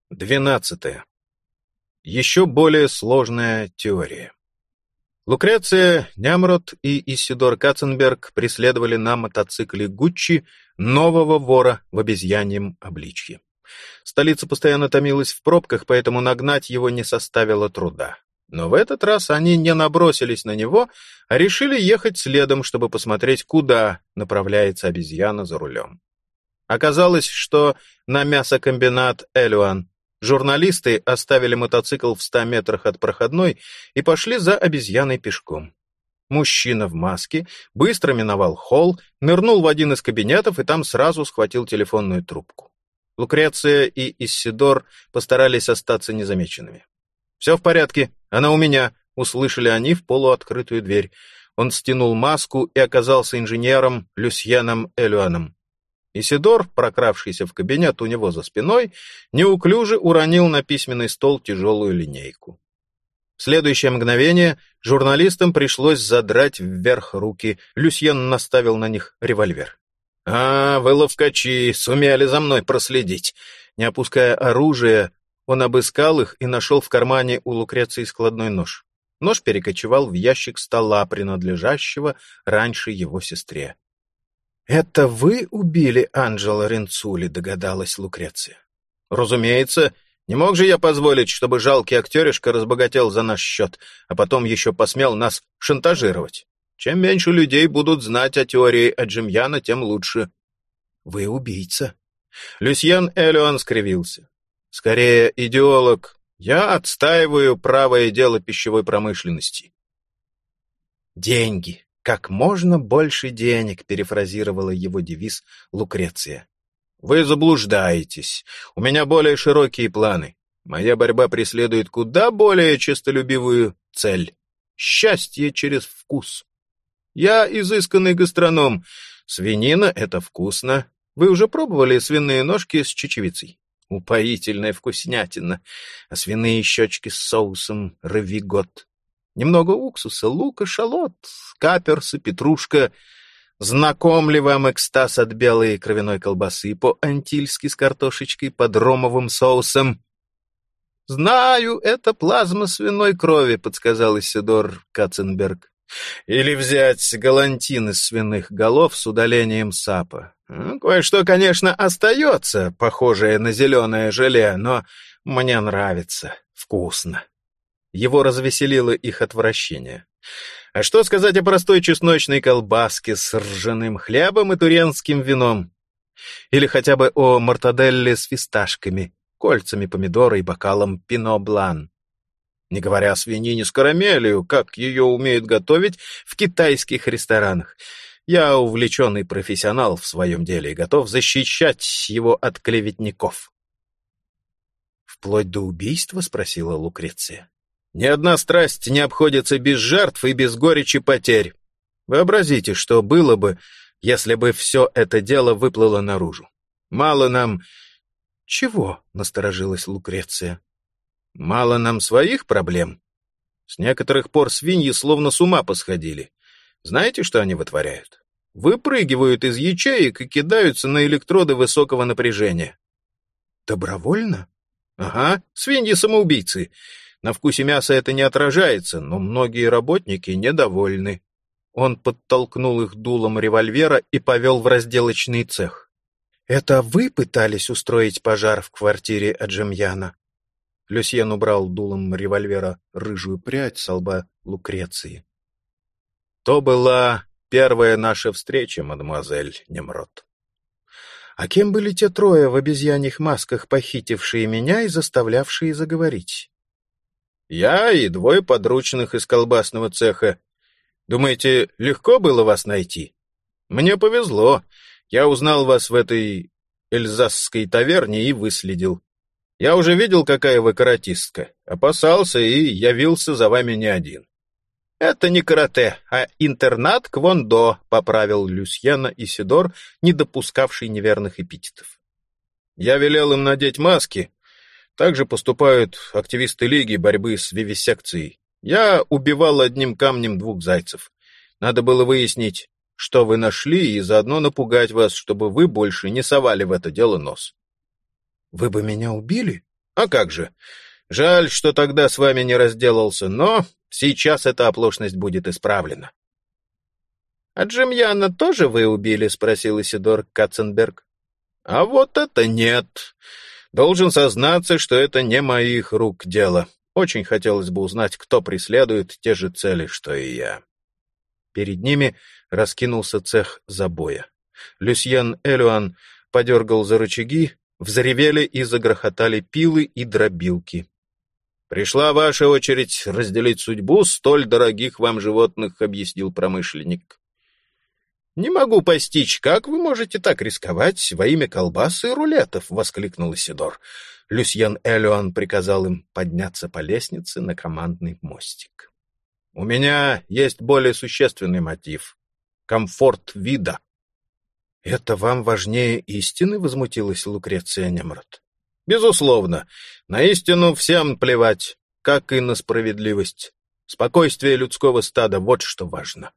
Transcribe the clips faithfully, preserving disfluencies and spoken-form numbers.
Двенадцатое. Еще более сложная теория. Лукреция Нямрот и Исидор Катценберг преследовали на мотоцикле Гуччи нового вора в обезьяньем обличье. Столица постоянно томилась в пробках, поэтому нагнать его не составило труда. Но в этот раз они не набросились на него, а решили ехать следом, чтобы посмотреть, куда направляется обезьяна за рулем. Оказалось, что на мясокомбинат Элюан. Журналисты оставили мотоцикл в ста метрах от проходной и пошли за обезьяной пешком. Мужчина в маске быстро миновал холл, нырнул в один из кабинетов и там сразу схватил телефонную трубку. Лукреция и Исидор постарались остаться незамеченными. «Все в порядке, она у меня», — услышали они в полуоткрытую дверь. Он стянул маску и оказался инженером Люсьеном Элюаном. Исидор, прокравшийся в кабинет у него за спиной, неуклюже уронил на письменный стол тяжелую линейку. В следующее мгновение журналистам пришлось задрать вверх руки. Люсьен наставил на них револьвер. «А, вы ловкачи, сумели за мной проследить». Не опуская оружие, он обыскал их и нашел в кармане у Лукреции складной нож. Нож перекочевал в ящик стола, принадлежащего раньше его сестре. «Это вы убили Анджело Ринцули?» — догадалась Лукреция. «Разумеется. Не мог же я позволить, чтобы жалкий актеришка разбогател за наш счет, а потом еще посмел нас шантажировать. Чем меньше людей будут знать о теории Аджемьяна, тем лучше». «Вы убийца». Люсьен Элюан скривился. «Скорее, идеолог. Я отстаиваю правое дело пищевой промышленности». «Деньги. Как можно больше денег», — перефразировала его девиз Лукреция. «Вы заблуждаетесь. У меня более широкие планы. Моя борьба преследует куда более честолюбивую цель — счастье через вкус. Я изысканный гастроном. Свинина — это вкусно. Вы уже пробовали свиные ножки с чечевицей? Упоительная вкуснятина. А свиные щечки с соусом равигот. Немного уксуса, лука, шалот, каперсы, петрушка. Знаком ли вам экстаз от белой кровяной колбасы по-антильски с картошечкой под ромовым соусом?» «Знаю, это плазма свиной крови», — подсказал Исидор Катценберг. «Или взять галантин из свиных голов с удалением сапа. Ну, кое-что, конечно, остается, похожее на зеленое желе, но мне нравится, вкусно». Его развеселило их отвращение. А что сказать о простой чесночной колбаске с ржаным хлебом и туренским вином? Или хотя бы о мортаделле с фисташками, кольцами помидора и бокалом пино-блан? Не говоря о свинине с карамелью, как ее умеют готовить в китайских ресторанах. Я увлеченный профессионал в своем деле и готов защищать его от клеветников. «Вплоть до убийства?» — спросила Лукреция. «Ни одна страсть не обходится без жертв и без горечи потерь. Вообразите, что было бы, если бы все это дело выплыло наружу. Мало нам...» «Чего?» — насторожилась Лукреция. «Мало нам своих проблем. С некоторых пор свиньи словно с ума посходили. Знаете, что они вытворяют? Выпрыгивают из ячеек и кидаются на электроды высокого напряжения». «Добровольно?» «Ага, свиньи-самоубийцы. На вкусе мяса это не отражается, но многие работники недовольны». Он подтолкнул их дулом револьвера и повел в разделочный цех. «Это вы пытались устроить пожар в квартире Аджемьяна?» Люсьен убрал дулом револьвера рыжую прядь со лба Лукреции. «То была первая наша встреча, мадемуазель Немрот». «А кем были те трое в обезьяньих масках, похитившие меня и заставлявшие заговорить?» «Я и двое подручных из колбасного цеха. Думаете, легко было вас найти? Мне повезло. Я узнал вас в этой эльзасской таверне и выследил. Я уже видел, какая вы каратистка. Опасался и явился за вами не один». «Это не карате, а интернат квондо», — поправил Люсьена Исидор, не допускавший неверных эпитетов. «Я велел им надеть маски. Так же поступают активисты Лиги борьбы с вивисекцией. Я убивал одним камнем двух зайцев. Надо было выяснить, что вы нашли, и заодно напугать вас, чтобы вы больше не совали в это дело нос». «Вы бы меня убили?» А как же? Жаль, что тогда с вами не разделался, но сейчас эта оплошность будет исправлена. — А Джемьяна тоже вы убили? — спросил Исидор Катценберг. — А вот это нет. Должен сознаться, что это не моих рук дело. Очень хотелось бы узнать, кто преследует те же цели, что и я. Перед ними раскинулся цех забоя. Люсьен Элюан подергал за рычаги, взревели и загрохотали пилы и дробилки. «Пришла ваша очередь разделить судьбу столь дорогих вам животных», — объяснил промышленник. «Не могу постичь, как вы можете так рисковать во имя колбас и рулетов», — воскликнул Исидор. Люсьен Элюан приказал им подняться по лестнице на командный мостик. «У меня есть более существенный мотив — комфорт вида». «Это вам важнее истины?» — возмутилась Лукреция Немрод. «Безусловно. На истину всем плевать, как и на справедливость. Спокойствие людского стада — вот что важно».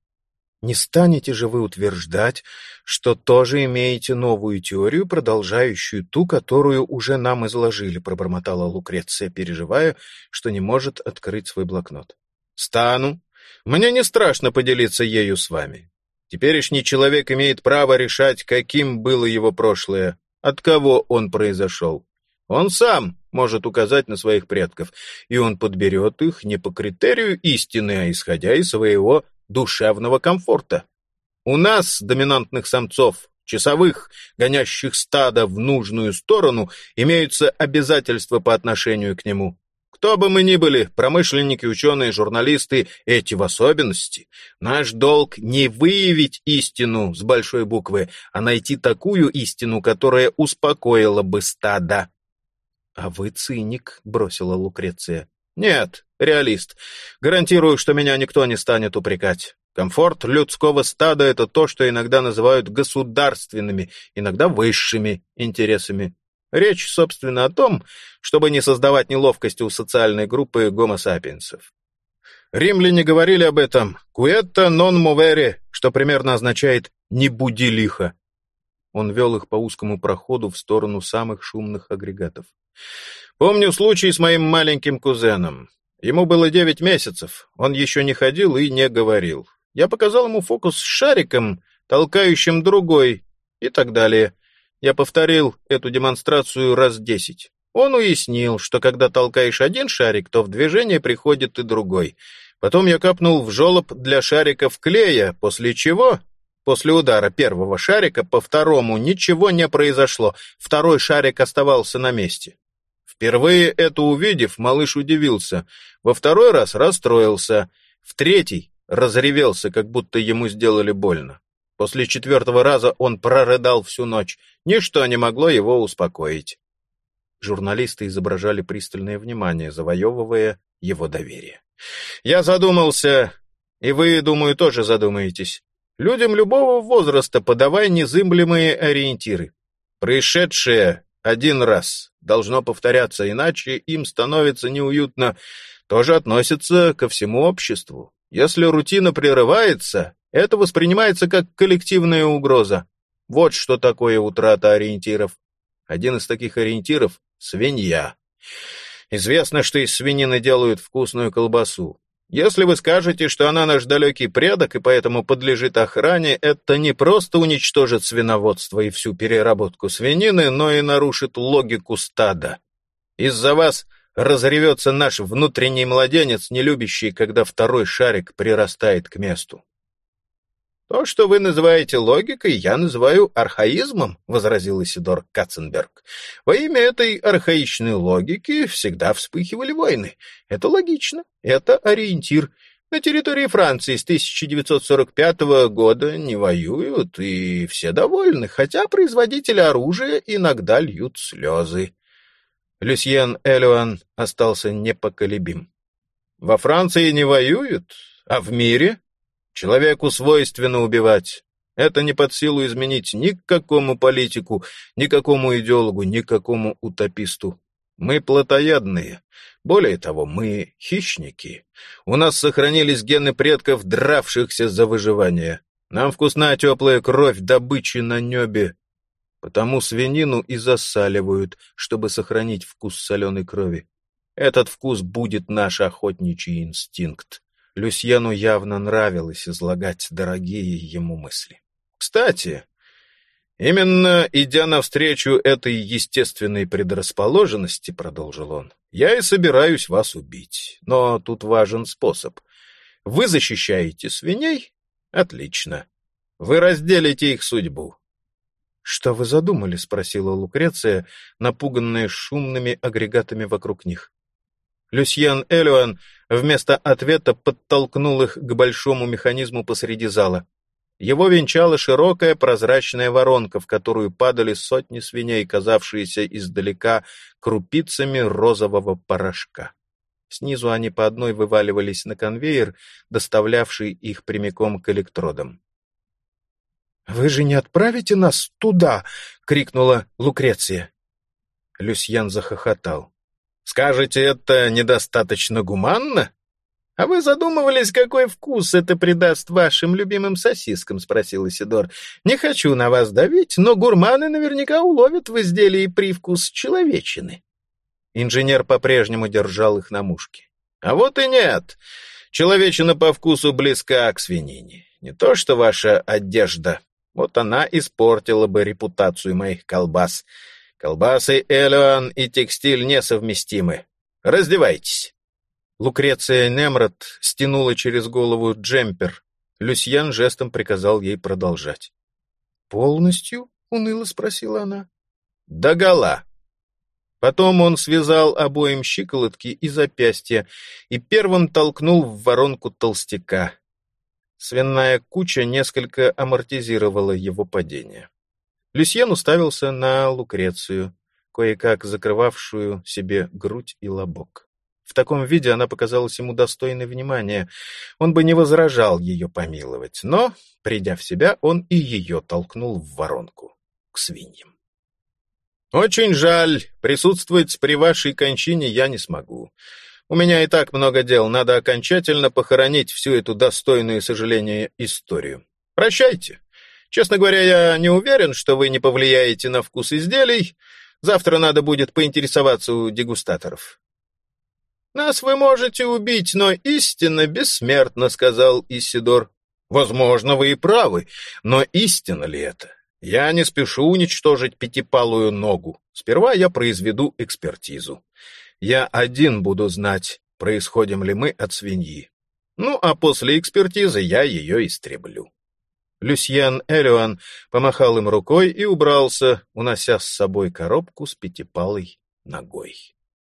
«Не станете же вы утверждать, что тоже имеете новую теорию, продолжающую ту, которую уже нам изложили», — пробормотала Лукреция, переживая, что не может открыть свой блокнот. «Стану. Мне не страшно поделиться ею с вами. Теперешний человек имеет право решать, каким было его прошлое, от кого он произошел. Он сам может указать на своих предков, и он подберет их не по критерию истины, а исходя из своего душевного комфорта. У нас, доминантных самцов, часовых, гонящих стадо в нужную сторону, имеются обязательства по отношению к нему. Кто бы мы ни были, промышленники, ученые, журналисты, эти в особенности, наш долг не выявить истину с большой буквы, а найти такую истину, которая успокоила бы стадо. — А вы циник, — бросила Лукреция. — Нет, реалист. Гарантирую, что меня никто не станет упрекать. Комфорт людского стада — это то, что иногда называют государственными, иногда высшими интересами. Речь, собственно, о том, чтобы не создавать неловкости у социальной группы гомо-сапиенсов. Римляне говорили об этом «quieta non movere», что примерно означает «не буди лихо». Он вел их по узкому проходу в сторону самых шумных агрегатов. Помню случай с моим маленьким кузеном. Ему было девять месяцев, он еще не ходил и не говорил. Я показал ему фокус с шариком, толкающим другой, и так далее. Я повторил эту демонстрацию раз десять. Он уяснил, что когда толкаешь один шарик, то в движение приходит и другой. Потом я капнул в желоб для шариков клея, после чего, после удара первого шарика по второму, ничего не произошло. Второй шарик оставался на месте. Впервые это увидев, малыш удивился. Во второй раз расстроился. В третий разревелся, как будто ему сделали больно. После четвертого раза он прорыдал всю ночь. Ничто не могло его успокоить. Журналисты изображали пристальное внимание, завоевывая его доверие. Я задумался, и вы, думаю, тоже задумаетесь. Людям любого возраста подавай незыблемые ориентиры. Происшедшее один раз должно повторяться, иначе им становится неуютно. Тоже относится ко всему обществу. Если рутина прерывается, это воспринимается как коллективная угроза. Вот что такое утрата ориентиров. Один из таких ориентиров — свинья. Известно, что из свинины делают вкусную колбасу. Если вы скажете, что она наш далекий предок и поэтому подлежит охране, это не просто уничтожит свиноводство и всю переработку свинины, но и нарушит логику стада. Из-за вас разревется наш внутренний младенец, не любящий, когда второй шарик прирастает к месту. «То, что вы называете логикой, я называю архаизмом», — возразил Исидор Катценберг. «Во имя этой архаичной логики всегда вспыхивали войны. Это логично, это ориентир. На территории Франции с тысяча девятьсот сорок пятого года не воюют, и все довольны, хотя производители оружия иногда льют слезы». Люсьен Элюан остался непоколебим. «Во Франции не воюют, а в мире...» Человеку свойственно убивать. Это не под силу изменить ни к какому политику, ни к какому идеологу, ни к какому утописту. Мы плотоядные. Более того, мы хищники. У нас сохранились гены предков, дравшихся за выживание. Нам вкусна теплая кровь добычи на небе. Потому свинину и засаливают, чтобы сохранить вкус соленой крови. Этот вкус будет наш охотничий инстинкт. Люсьену явно нравилось излагать дорогие ему мысли. Кстати, именно идя навстречу этой естественной предрасположенности, продолжил он, я и собираюсь вас убить. Но тут важен способ. Вы защищаете свиней? Отлично. Вы разделите их судьбу. «Что вы задумали?» — спросила Лукреция, напуганная шумными агрегатами вокруг них. Люсьен Элюан вместо ответа подтолкнул их к большому механизму посреди зала. Его венчала широкая прозрачная воронка, в которую падали сотни свиней, казавшиеся издалека крупицами розового порошка. Снизу они по одной вываливались на конвейер, доставлявший их прямиком к электродам. «Вы же не отправите нас туда!» — крикнула Лукреция. Люсьен захохотал. «Скажете, это недостаточно гуманно? А вы задумывались, какой вкус это придаст вашим любимым сосискам?» — спросил Исидор. «Не хочу на вас давить, но гурманы наверняка уловят в изделии привкус человечины». Инженер по-прежнему держал их на мушке. «А вот и нет. Человечина по вкусу близка к свинине. Не то что ваша одежда. Вот она испортила бы репутацию моих колбас. Колбасы Элюан и текстиль несовместимы. Раздевайтесь». Лукреция Немрод стянула через голову джемпер. Люсьен жестом приказал ей продолжать. «Полностью?» — уныло спросила она. «Догола». Потом он связал обоим щиколотки и запястья и первым толкнул в воронку толстяка. Свиная куча несколько амортизировала его падение. Люсьен уставился на Лукрецию, кое-как закрывавшую себе грудь и лобок. В таком виде она показалась ему достойной внимания. Он бы не возражал ее помиловать, но, придя в себя, он и ее толкнул в воронку, к свиньям. «Очень жаль, присутствовать при вашей кончине я не смогу. У меня и так много дел, надо окончательно похоронить всю эту достойную сожаления историю. Прощайте. Честно говоря, я не уверен, что вы не повлияете на вкус изделий. Завтра надо будет поинтересоваться у дегустаторов». «Нас вы можете убить, но истина бессмертна», — сказал Исидор. «Возможно, вы и правы, но истина ли это? Я не спешу уничтожить пятипалую ногу. Сперва я произведу экспертизу. Я один буду знать, происходим ли мы от свиньи. Ну, а после экспертизы я ее истреблю». Люсьен Элюан помахал им рукой и убрался, унося с собой коробку с пятипалой ногой.